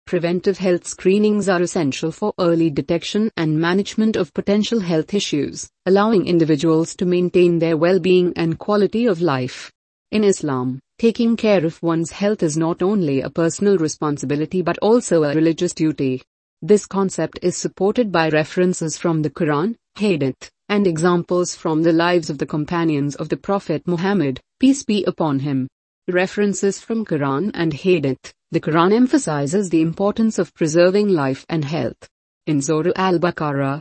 Preventive health screenings are essential for early detection and management of potential health issues, allowing individuals to maintain their well-being and quality of life. In Islam, taking care of one's health is not only a personal responsibility but also a religious duty. This concept is supported by references from the Quran, Hadith, and examples from the lives of the companions of the Prophet Muhammad, peace be upon him. References from Quran and Hadith. The Quran emphasizes the importance of preserving life and health. In Surah Al-Baqarah,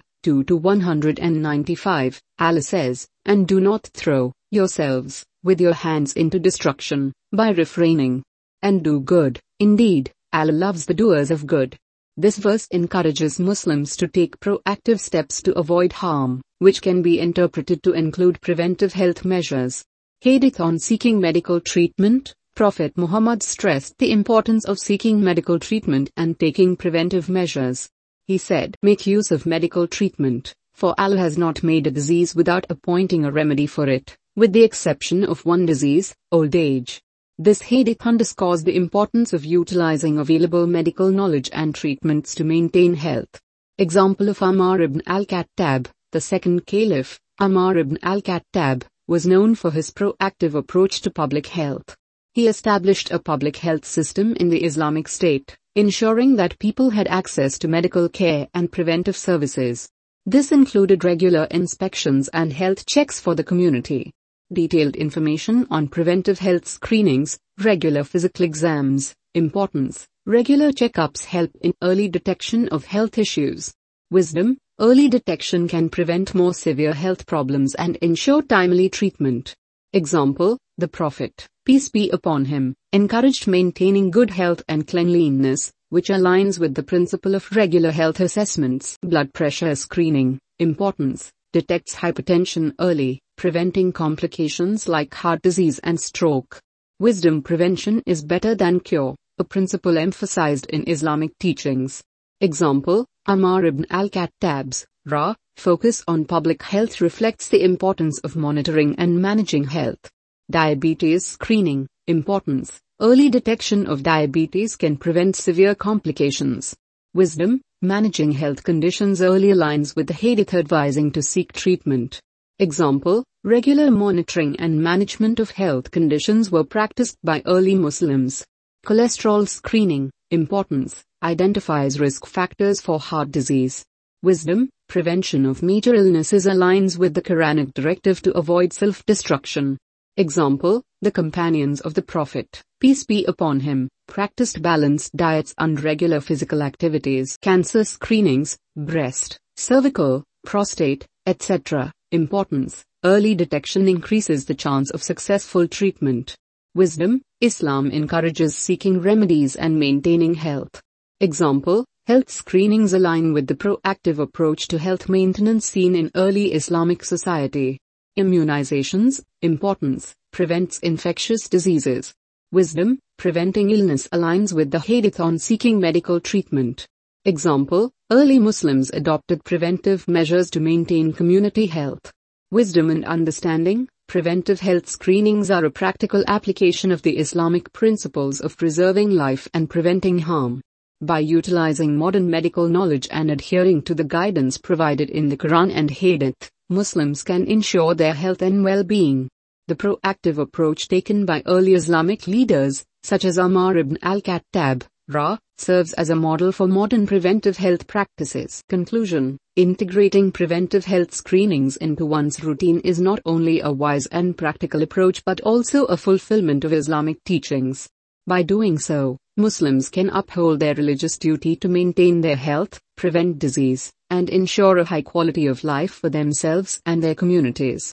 2-195, Allah says, "And do not throw yourselves with your hands into destruction by refraining. And do good. Indeed, Allah loves the doers of good." This verse encourages Muslims to take proactive steps to avoid harm, which can be interpreted to include preventive health measures. Hadith on seeking medical treatment. Prophet Muhammad stressed the importance of seeking medical treatment and taking preventive measures. He said, "Make use of medical treatment, for Allah has not made a disease without appointing a remedy for it, with the exception of one disease, old age." This hadith underscores the importance of utilizing available medical knowledge and treatments to maintain health. Example of Umar ibn al-Khattab, the second caliph. Umar ibn al-Khattab was known for his proactive approach to public health. He established a public health system in the Islamic State, ensuring that people had access to medical care and preventive services. This included regular inspections and health checks for the community. Detailed information on preventive health screenings, regular physical exams, importance. Regular checkups help in early detection of health issues. Wisdom, early detection can prevent more severe health problems and ensure timely treatment. Example, the Prophet, peace be upon him, encouraged maintaining good health and cleanliness, which aligns with the principle of regular health assessments. Blood pressure screening, importance, detects hypertension early, preventing complications like heart disease and stroke. Wisdom, prevention is better than cure, a principle emphasized in Islamic teachings. Example, Umar ibn al-Khattab's focus on public health reflects the importance of monitoring and managing health. Diabetes screening, importance. Early detection of diabetes can prevent severe complications. Wisdom, managing health conditions early aligns with the hadith advising to seek treatment. Example, regular monitoring and management of health conditions were practiced by early Muslims. Cholesterol screening, importance, identifies risk factors for heart disease. Wisdom, prevention of major illnesses aligns with the Quranic directive to avoid self-destruction. Example, the companions of the Prophet, peace be upon him, practiced balanced diets and regular physical activities. Cancer screenings, breast, cervical, prostate, etc. Importance, early detection increases the chance of successful treatment. Wisdom, Islam encourages seeking remedies and maintaining health. Example, health screenings align with the proactive approach to health maintenance seen in early Islamic society. Immunizations, importance, prevents infectious diseases. Wisdom, preventing illness aligns with the hadith on seeking medical treatment. Example, early Muslims adopted preventive measures to maintain community health. Wisdom and understanding, preventive health screenings are a practical application of the Islamic principles of preserving life and preventing harm. By utilizing modern medical knowledge and adhering to the guidance provided in the Quran and Hadith, Muslims can ensure their health and well-being. The proactive approach taken by early Islamic leaders, such as Umar ibn al-Khattab, serves as a model for modern preventive health practices. Conclusion: integrating preventive health screenings into one's routine is not only a wise and practical approach but also a fulfillment of Islamic teachings. By doing so, Muslims can uphold their religious duty to maintain their health, prevent disease, and ensure a high quality of life for themselves and their communities.